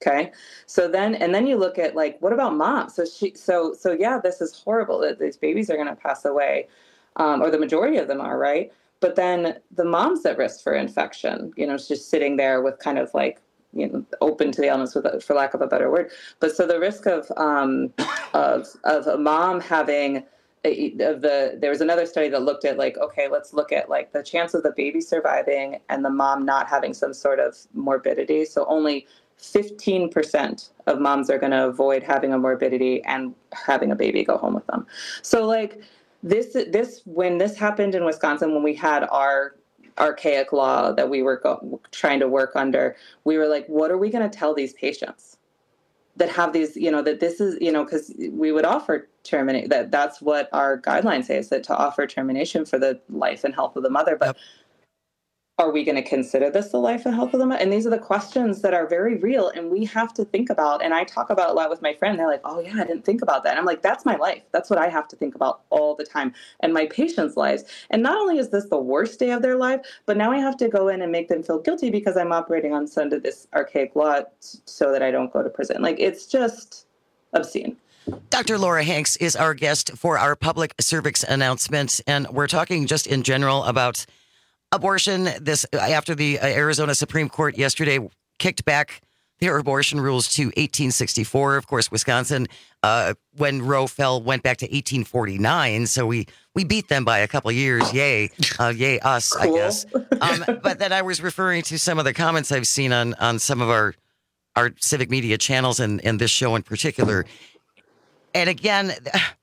Okay. So then, and then you look at like, what about mom? So she, so, so yeah, this is horrible that these babies are going to pass away, um, or the majority of them are, right? But then the mom's at risk for infection, you know, it's just sitting there with kind of like, you know, open to the illness, with, for lack of a better word. But so the risk of, um, of, of a mom having of the, there was another study that looked at like, okay, let's look at like the chance of the baby surviving and the mom not having some sort of morbidity. So only fifteen percent of moms are going to avoid having a morbidity and having a baby go home with them. So like this, this, when this happened in Wisconsin, when we had our archaic law that we were go- trying to work under, we were like, what are we going to tell these patients that have these, you know, that this is, you know, because we would offer terminate, that that's what our guidelines say, is that to offer termination for the life and health of the mother. But yep. Are we going to consider this the life and health of the mother? And these are the questions that are very real and we have to think about. And I talk about a lot with my friend. They're like, oh yeah, I didn't think about that. And I'm like, that's my life. That's what I have to think about all the time, and my patients' lives. And not only is this the worst day of their life, but now I have to go in and make them feel guilty because I'm operating on under this archaic law so that I don't go to prison. Like, it's just obscene. Doctor Laura Hanks is our guest for our public cervix announcement. And we're talking just in general about abortion. This after the Arizona Supreme Court yesterday kicked back their abortion rules to eighteen sixty-four. Of course, Wisconsin, uh, when Roe fell, went back to eighteen forty-nine. So we we beat them by a couple of years. Yay, uh, yay us, cool. I guess. Um, but then I was referring to some of the comments I've seen on on some of our our civic media channels and and this show in particular. And again,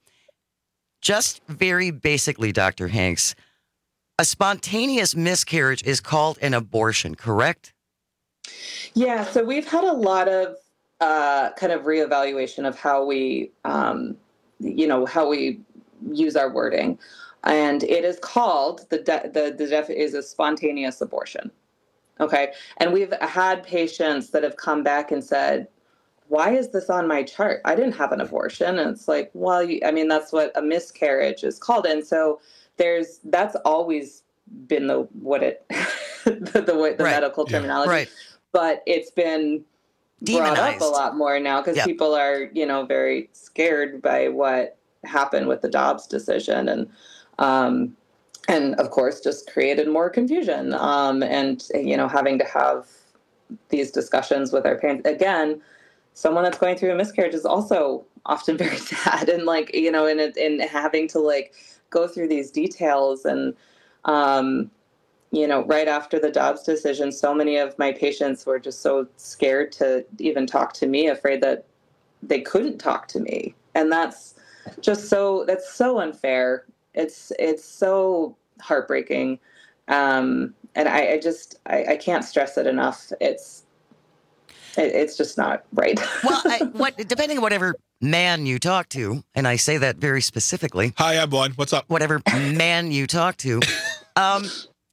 just very basically, Doctor Hanks, a spontaneous miscarriage is called an abortion, correct? Yeah, so we've had a lot of uh, kind of reevaluation of how we, um, you know, how we use our wording, and it is called the de- the the def is a spontaneous abortion. Okay, and we've had patients that have come back and said, why is this on my chart? I didn't have an abortion. And it's like, well, you, I mean, that's what a miscarriage is called. And so there's, that's always been the, what it, the, the, way, the right. medical terminology, yeah. right. But it's been brought up a lot more now because yep. people are, you know, very scared by what happened with the Dobbs decision. And, um, and of course, just created more confusion um, and, you know, having to have these discussions with our parents. Again, someone that's going through a miscarriage is also often very sad, and like, you know, and and having to like go through these details. And, um, you know, right after the Dobbs decision, so many of my patients were just so scared to even talk to me, afraid that they couldn't talk to me. And that's just so, that's so unfair. It's, it's so heartbreaking. Um, and I, I just, I, I can't stress it enough. It's, It's just not right. Well, I, what depending on whatever man you talk to, and I say that very specifically. Hi, I'm one. What's up? Whatever man you talk to, um,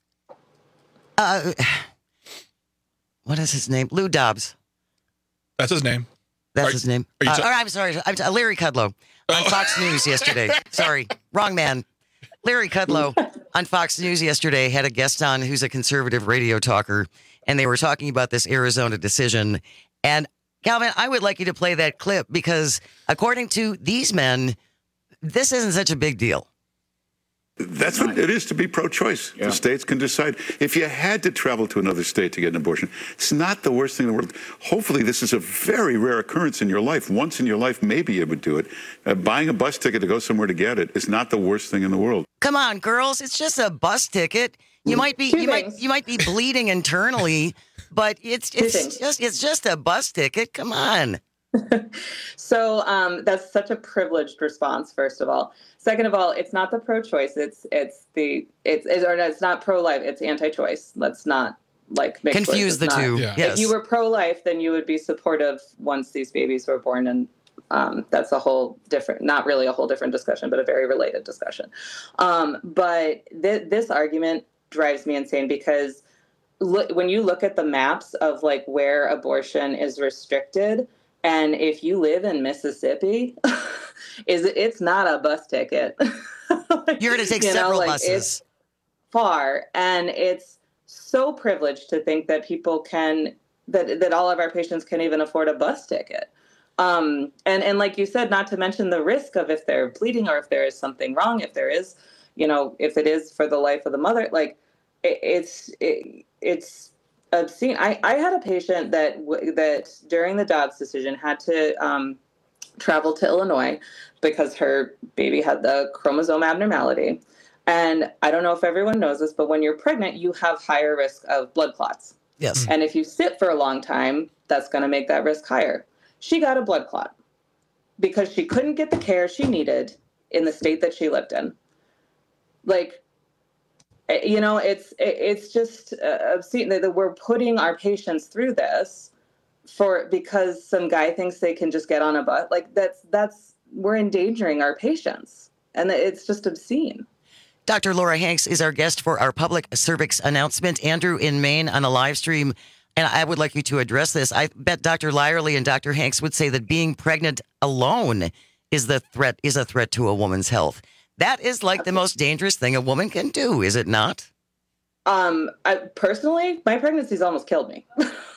uh, what is his name? Lou Dobbs. That's his name. That's are, his name. Are you uh, t- or, I'm sorry. I'm t- Larry Kudlow on oh. Fox News yesterday. Sorry, wrong man. Larry Kudlow on Fox News yesterday had a guest on who's a conservative radio talker, and they were talking about this Arizona decision. And Calvin, I would like you to play that clip because according to these men, this isn't such a big deal. That's what it is to be pro-choice. Yeah. The states can decide. If you had to travel to another state to get an abortion, it's not the worst thing in the world. Hopefully, this is a very rare occurrence in your life. Once in your life, maybe you would do it. Uh, buying a bus ticket to go somewhere to get it is not the worst thing in the world. Come on, girls. It's just a bus ticket. You might be, Two you things. might, you might be bleeding internally, but it's, it's just, it's just a bus ticket. Come on. So um, that's such a privileged response, first of all. Second of all, it's not the pro-choice. It's it's the it's it's, or it's not pro-life. It's anti-choice. Let's not like mix confuse the not, two. Yeah. Yes. If you were pro-life, then you would be supportive once these babies were born, and um, that's a whole different, not really a whole different discussion, but a very related discussion. Um, but th- this argument drives me insane because look, when you look at the maps of like where abortion is restricted. And if you live in Mississippi, is it, it's not a bus ticket. You're going to take you several know, like buses. It's far. And it's so privileged to think that people can that that all of our patients can't even afford a bus ticket. Um, and, and like you said, not to mention the risk of if they're bleeding or if there is something wrong, if there is, you know, if it is for the life of the mother, like it, it's, it, it's obscene. I, I had a patient that, that during the Dobbs decision had to um, travel to Illinois because her baby had the chromosome abnormality. And I don't know if everyone knows this, but when you're pregnant, you have higher risk of blood clots. Yes. And if you sit for a long time, that's going to make that risk higher. She got a blood clot because she couldn't get the care she needed in the state that she lived in. Like, you know, it's it's just obscene that we're putting our patients through this for because some guy thinks they can just get on a bus. Like that's that's we're endangering our patients, and it's just obscene. Doctor Laura Hanks is our guest for our public cervix announcement. Andrew in Maine on a live stream. And I would like you to address this. I bet Doctor Lyerly and Doctor Hanks would say that being pregnant alone is the threat is a threat to a woman's health. That is like the most dangerous thing a woman can do, is it not? Um, I, personally, my pregnancy's almost killed me.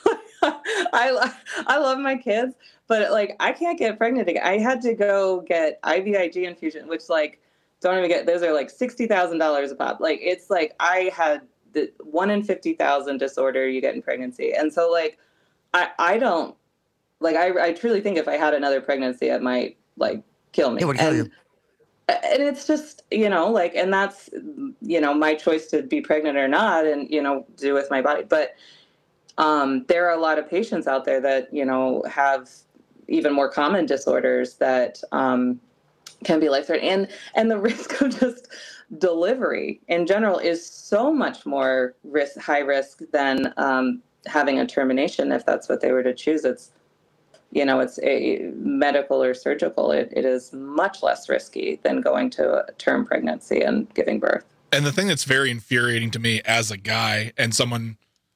I I love my kids, but like I can't get pregnant again. I had to go get I V I G infusion, which like don't even get. Those are like sixty thousand dollars a pop. Like it's like I had. The one in fifty thousand disorder you get in pregnancy. And so like, I, I don't like, I, I truly think if I had another pregnancy, it might like kill me. It would kill and, you. And it's just, you know, like, and that's, you know, my choice to be pregnant or not and, you know, do with my body. But um, there are a lot of patients out there that, you know, have even more common disorders that um, can be life-threatening. And, and the risk of just delivery in general is so much more risk, high risk than um, having a termination. If that's what they were to choose, it's, you know, it's a medical or surgical. It, it is much less risky than going to a term pregnancy and giving birth. And the thing that's very infuriating to me as a guy and someone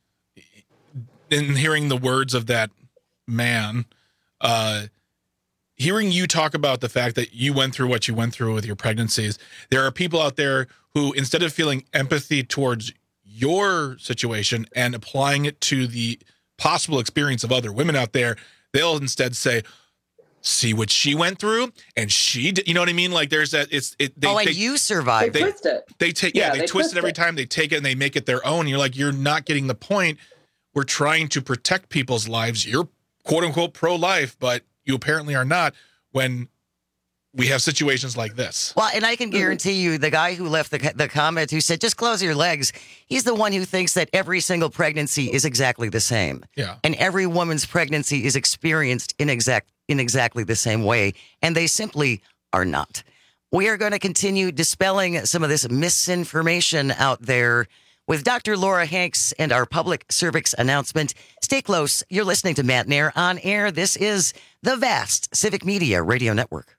in hearing the words of that man, uh, hearing you talk about the fact that you went through what you went through with your pregnancies, there are people out there who, instead of feeling empathy towards your situation and applying it to the possible experience of other women out there, they'll instead say, see what she went through and she did, you know what I mean? Like there's that, it's, it, they, oh, and they, you survived. They, they twist it. They take, yeah, yeah they, they twist it every it. time. They take it and they make it their own. You're like, you're not getting the point. We're trying to protect people's lives. You're quote unquote pro-life, but you apparently are not when we have situations like this. Well, and I can guarantee you the guy who left the, the comment who said, just close your legs, he's the one who thinks that every single pregnancy is exactly the same. Yeah. And every woman's pregnancy is experienced in exact in exactly the same way. And they simply are not. We are going to continue dispelling some of this misinformation out there with Doctor Laura Hanks and our public cervix announcement. Stay close. You're listening to Matt Nair on air. This is the Vast Civic Media Radio Network.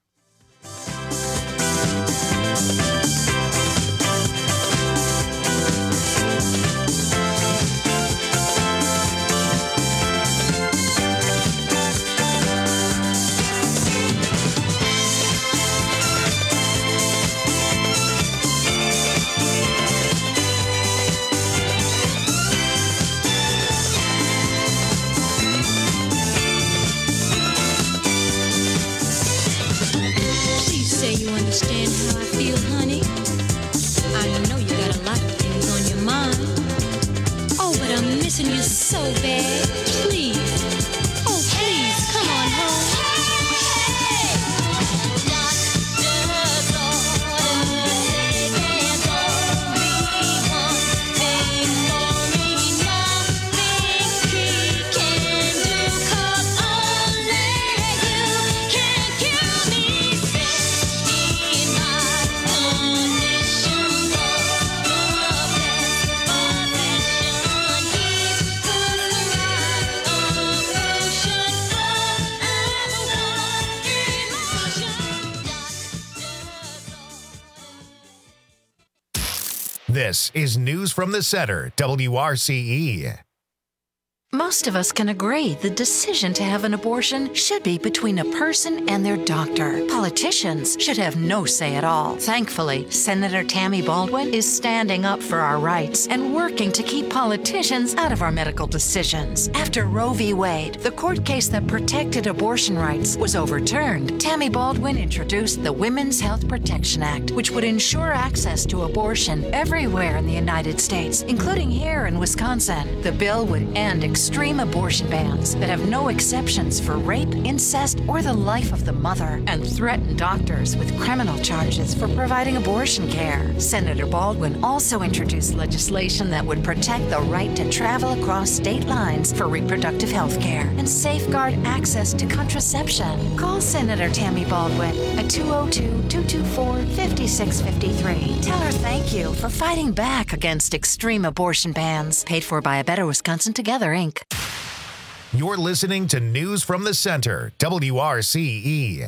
Understand how I feel, honey. I know you got a lot of things on your mind. Oh, but I'm missing you so bad. Please, oh please, come on home. This is News from the Center, W R C E. Most of us can agree the decision to have an abortion should be between a person and their doctor. Politicians should have no say at all. Thankfully, Senator Tammy Baldwin is standing up for our rights and working to keep politicians out of our medical decisions. After Roe v. Wade, the court case that protected abortion rights, was overturned, Tammy Baldwin introduced the Women's Health Protection Act, which would ensure access to abortion everywhere in the United States, including here in Wisconsin. The bill would end extreme abortion bans that have no exceptions for rape, incest, or the life of the mother, and threaten doctors with criminal charges for providing abortion care. Senator Baldwin also introduced legislation that would protect the right to travel across state lines for reproductive health care and safeguard access to contraception. Call Senator Tammy Baldwin at two oh two, two two four, five six five three. Tell her thank you for fighting back against extreme abortion bans. Paid for by A Better Wisconsin Together, Incorporated. You're listening to News from the Center, W R C E.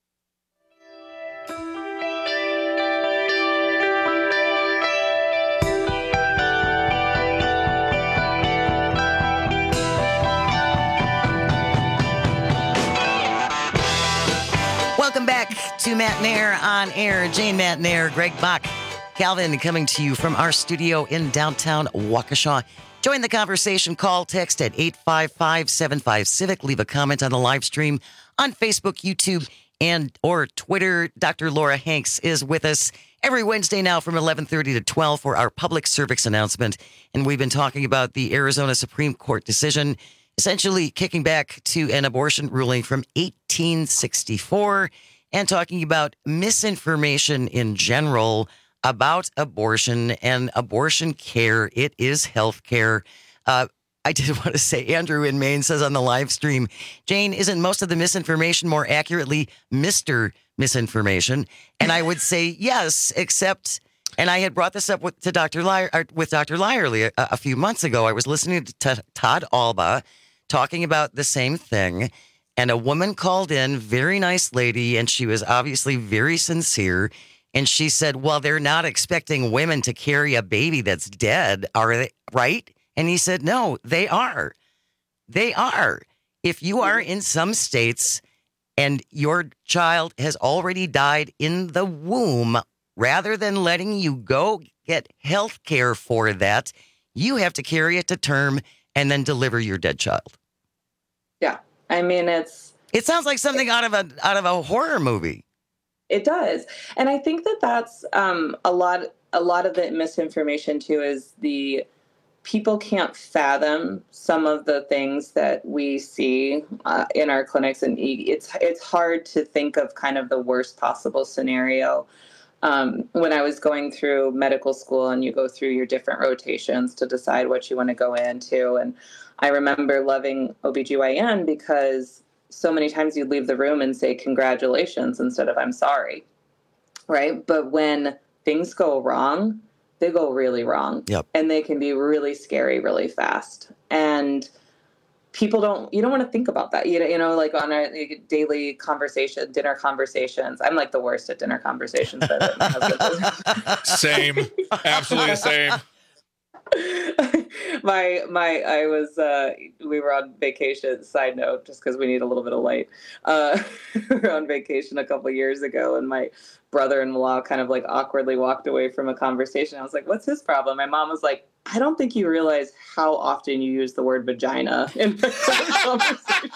Welcome back to Matt Nair on Air. Jane Matt Nair, Greg Bach, Calvin coming to you from our studio in downtown Waukesha. Join the conversation. Call, text at eight five five, seven five, CIVIC. Leave a comment on the live stream on Facebook, YouTube, and or Twitter. Doctor Laura Hanks is with us every Wednesday now from eleven thirty to twelve for our public service announcement. And we've been talking about the Arizona Supreme Court decision, essentially kicking back to an abortion ruling from eighteen sixty-four and talking about misinformation in general about abortion and abortion care. It is health care. Uh, I did want to say, Andrew in Maine says on the live stream, Jane, isn't most of the misinformation more accurately Mister Misinformation? And I would say yes, except, and I had brought this up with to Doctor Lier, with Doctor Lyerly a, a few months ago. I was listening to t- Todd Alba talking about the same thing, and a woman called in, very nice lady, and she was obviously very sincere. And she said, well, they're not expecting women to carry a baby that's dead, are they? Right? And he said, no, they are. They are. If you are in some states and your child has already died in the womb, rather than letting you go get health care for that, you have to carry it to term and then deliver your dead child. Yeah. I mean, it's... It sounds like something out of a out of a horror movie. It does. And I think that that's um, a lot, a lot of the misinformation too, is the people can't fathom some of the things that we see uh, in our clinics. And it's, it's hard to think of kind of the worst possible scenario. Um, when I was going through medical school, and you go through your different rotations to decide what you want to go into. And I remember loving O B G Y N because so many times you'd leave the room and say, congratulations, instead of I'm sorry. Right. But when things go wrong, they go really wrong. Yep. And they can be really scary, really fast. And people don't, you don't want to think about that. You know, you know, like on our daily conversation, dinner conversations. I'm like the worst at dinner conversations. But my husband is. Same. Absolutely same. my my I was uh we were on vacation, side note, just because we need a little bit of light. Uh we were on vacation a couple of years ago, and my brother-in-law kind of like awkwardly walked away from a conversation. I was like, what's his problem? My mom was like, I don't think you realize how often you use the word vagina in the conversation.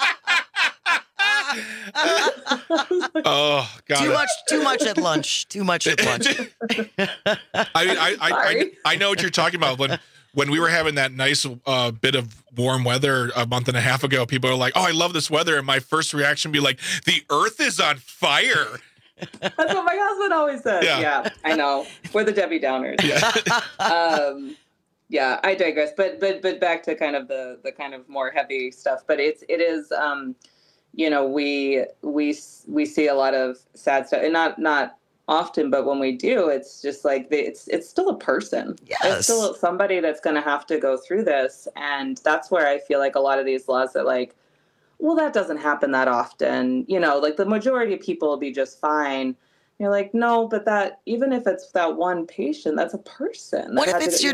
Oh God! Too much, too much at lunch. Too much at lunch. I, I, I, I, I know what you're talking about. When when we were having that nice uh, bit of warm weather a month and a half ago, people are like, "Oh, I love this weather," and my first reaction would be like, "The Earth is on fire." That's what my husband always says. Yeah, yeah, I know. We're the Debbie Downers. Yeah. um, yeah, I digress. But but but back to kind of the the kind of more heavy stuff. But it's it is. Um, You know, we we we see a lot of sad stuff, and not not often, but when we do, it's just like the, it's it's still a person. Yes. It's still somebody that's going to have to go through this, and that's where I feel like a lot of these laws are like, well, that doesn't happen that often. You know, like the majority of people will be just fine. You're like, no, but that even if it's that one patient, that's a person. What that if it's to, your you know, like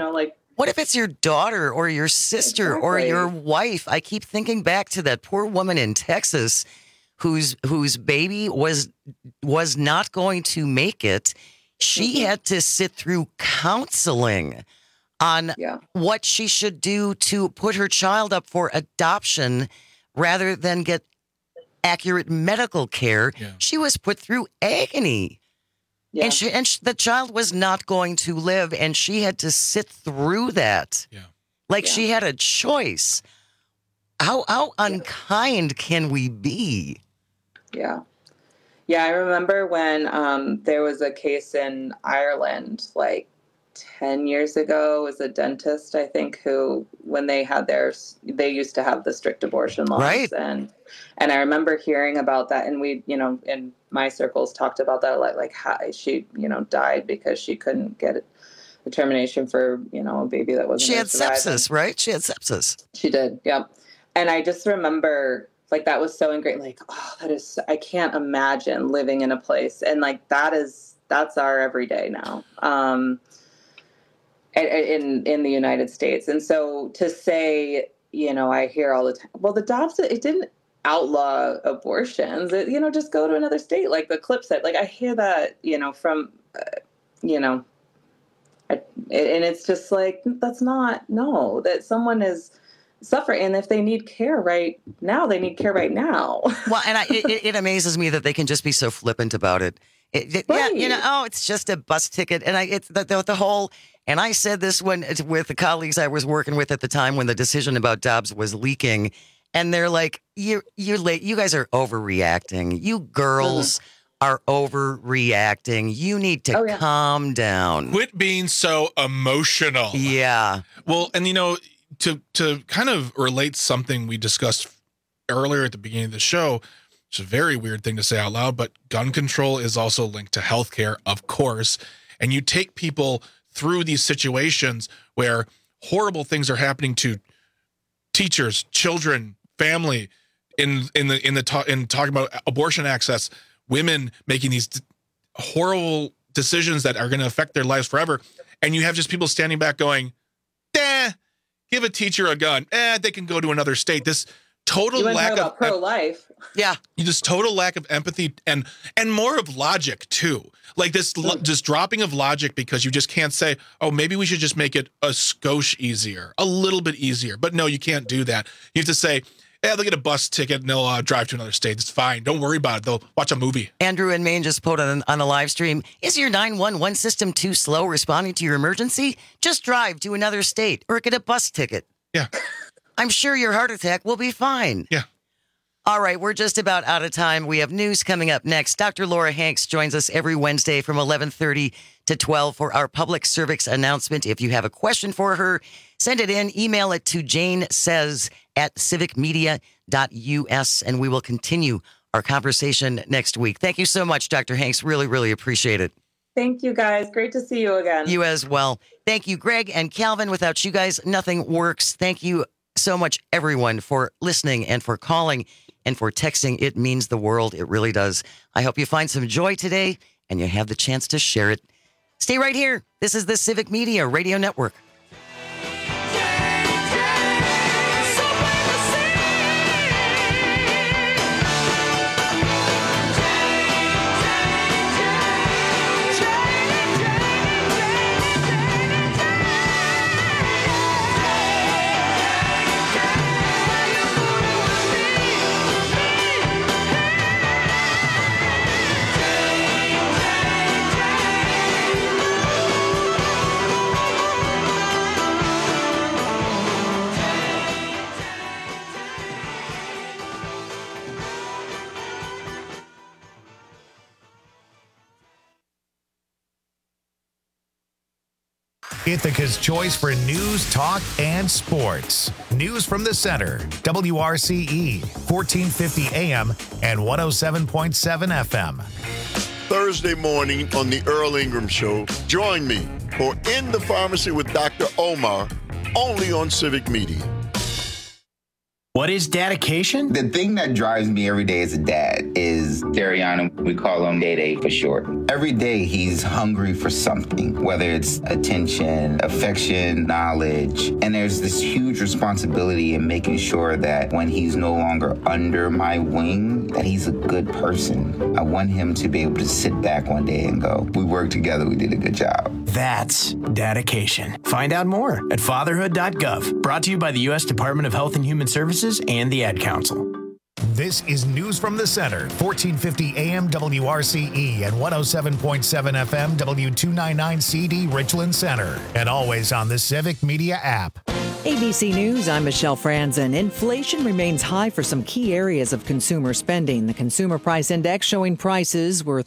What if it's your daughter or your sister Exactly. or your wife? I keep thinking back to that poor woman in Texas whose whose baby was was not going to make it. She Mhm. had to sit through counseling on Yeah. what she should do to put her child up for adoption rather than get accurate medical care. Yeah. She was put through agony. Yeah. And she and sh the child was not going to live, and she had to sit through that. Yeah. Like Yeah. she had a choice. How how unkind can we be? Yeah. Yeah, I remember when um, there was a case in Ireland like ten years ago. It was a dentist, I think, who, when they had theirs, they used to have the strict abortion laws. Right. And and I remember hearing about that. And we, you know, in my circles talked about that, like, like how she, you know, died because she couldn't get a termination for, you know, a baby that wasn't She had gonna survive. sepsis, right? She had sepsis. She did, yeah. And I just remember, like, that was so ingrained. Like, oh, that is, I can't imagine living in a place. And, like, that is, that's our everyday now um, in in the United States. And so to say, you know, I hear all the time, well, the Dobbs, it didn't outlaw abortions. It, you know, just go to another state, like the clip said. Like, I hear that, you know, from, uh, you know, I, and it's just like, that's not, no, that someone is suffering. And if they need care right now, they need care right now. Well, and I, it, it amazes me that they can just be so flippant about it. It, it- Yeah, you know, oh, it's just a bus ticket, and I it's the, the the whole. And I said this when with the colleagues I was working with at the time when the decision about Dobbs was leaking, and they're like, "You're you're late. You guys are overreacting. You girls are overreacting. You need to Oh, yeah. calm down." Quit being so emotional. Yeah. Well, and you know, to to kind of relate something we discussed earlier at the beginning of the show, it's a very weird thing to say out loud, but gun control is also linked to healthcare, of course. And you take people through these situations where horrible things are happening to teachers, children, family, in in the in the ta- in talking about abortion access, women making these d- horrible decisions that are going to affect their lives forever, and you have just people standing back going, "Eh, give a teacher a gun. Eh, they can go to another state." This total You want to lack talk of about pro-life? Yeah. this total lack of empathy and and more of logic too. Like this lo- just dropping of logic because you just can't say, "Oh, maybe we should just make it a skosh easier, a little bit easier." But no, you can't do that. You have to say, "Yeah, they'll get a bus ticket and they'll uh, drive to another state. It's fine. Don't worry about it. They'll watch a movie." Andrew in Maine just put on, on the live stream, is your nine one one system too slow responding to your emergency? Just drive to another state or get a bus ticket. Yeah. I'm sure your heart attack will be fine. Yeah. All right, we're just about out of time. We have news coming up next. Doctor Laura Hanks joins us every Wednesday from eleven thirty to twelve for our public service announcement. If you have a question for her, send it in. Email it to Jane Says at civic media dot U S, and we will continue our conversation next week. Thank you so much, Doctor Hanks. Really, really appreciate it. Thank you, guys. Great to see you again. You as well. Thank you, Greg and Calvin. Without you guys, nothing works. Thank you so much, everyone, for listening and for calling and for texting. It means the world. It really does. I hope you find some joy today and you have the chance to share it. Stay right here. This is the Civic Media Radio Network. Ithaca's choice for news, talk, and sports. News from the center. W R C E, fourteen fifty A M and one oh seven point seven F M. Thursday morning on the Earl Ingram Show, join me for In the Pharmacy with Doctor Omar, only on Civic Media. What is dedication? The thing that drives me every day as a dad is is Dariana. We call him Day Day for short. Every day he's hungry for something, whether it's attention, affection, knowledge. And there's this huge responsibility in making sure that when he's no longer under my wing, that he's a good person. I want him to be able to sit back one day and go, we worked together, we did a good job. That's dedication. Find out more at fatherhood dot gov. Brought to you by the U S Department of Health and Human Services and the Ad Council. This is News from the Center, fourteen fifty A M W R C E and one oh seven point seven F M W two ninety-nine C D Richland Center. And always on the Civic Media app. A B C News, I'm Michelle Franzen. Inflation remains high for some key areas of consumer spending. The Consumer Price Index showing prices were